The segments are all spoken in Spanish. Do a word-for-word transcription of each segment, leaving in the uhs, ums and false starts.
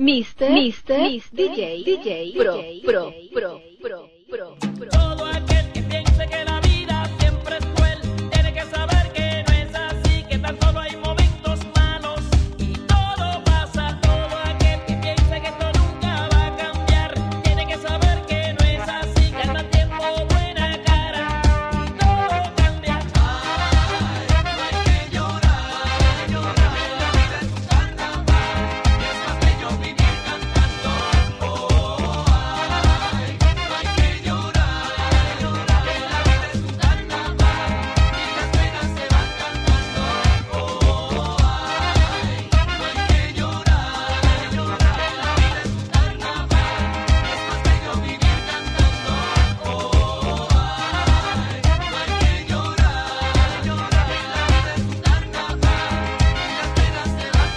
Mister Mister D J D J Pro Pro Pro Pro Pro Pro. Todo aquel que piense que la vida siempre es cruel tiene que saber que no es así, que tan solo hay momentos malos y todo pasa. Todo aquel que piense que esto nunca va a cambiar tiene que saber que no es así, que al tiempo buena cara y todo cambia. Ay, no hay que llorar, llorar, la vida es un carnaval y es más bello vivir cantando. Oh, ay, no hay que llorar, llorar, la vida es un carnaval y las penas se van cantando. Oh, ay, no hay que llorar, llorar, la vida es un carnaval y es más bello vivir cantando. Oh, ay, no hay que llorar, llorar, la vida es un carnaval y las penas se van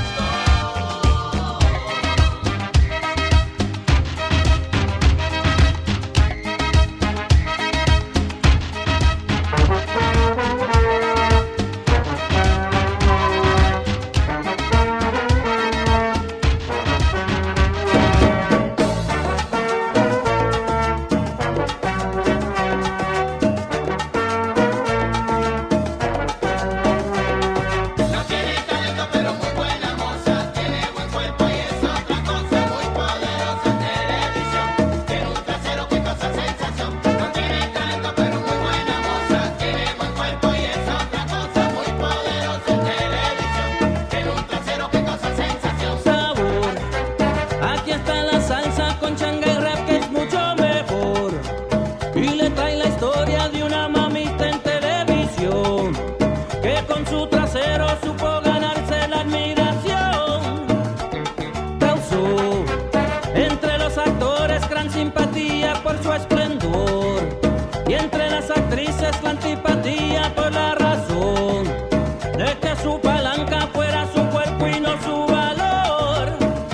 No tiene talento pero muy buena moza, tiene buen cuerpo y es otra cosa, muy poderosa en televisión, tiene un trasero que causa sensación. No tiene talento pero muy buena moza, tiene buen cuerpo y es otra cosa, muy poderosa en televisión, tiene un trasero que causa sensación. Sabor, aquí está la salsa con changa y rap que es mucho mejor y le trae la historia de una mamita en televisión que con su trasero supo ganarse la admiración. Causó entre los actores gran simpatía por su esplendor y entre las actrices la antipatía por la razón de que su palanca fuera su cuerpo y no su valor.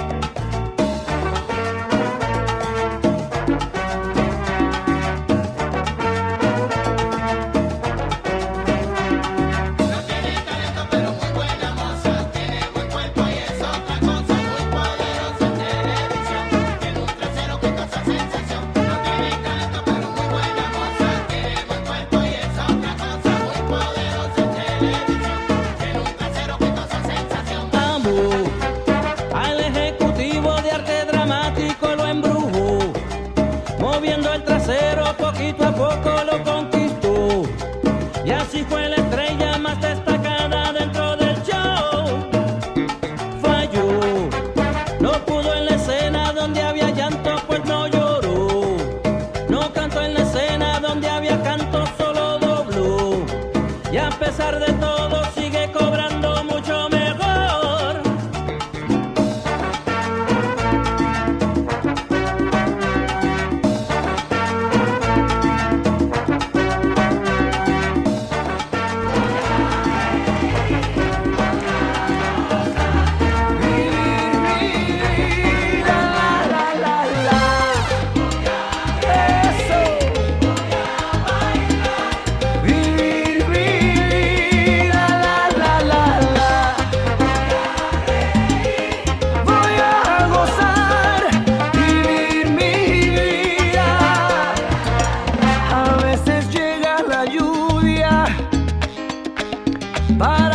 No tiene talento pero muy buena moza, tiene buen cuerpo y es otra cosa, muy poderosa en televisión, tiene un trasero que causa sensación. No tiene talento pero muy buena moza, tiene buen cuerpo y es otra cosa, muy poderosa en televisión, tiene un trasero que causa sensación. Amó al ejecutivo de arte dramático, lo embrujó, moviendo el trasero poquito a poco lo conquistó y así fue la estrella más destacada dentro del show. Falló, no pudo en la escena donde había llanto, pues no lloró. No cantó en la escena donde había canto, solo dobló. Y a pesar de todo sigue cobrando mucho mejor. Vivir, vivir, la, la, la, la, la. Voy a gozar, vivir mi vida. A veces llega la lluvia para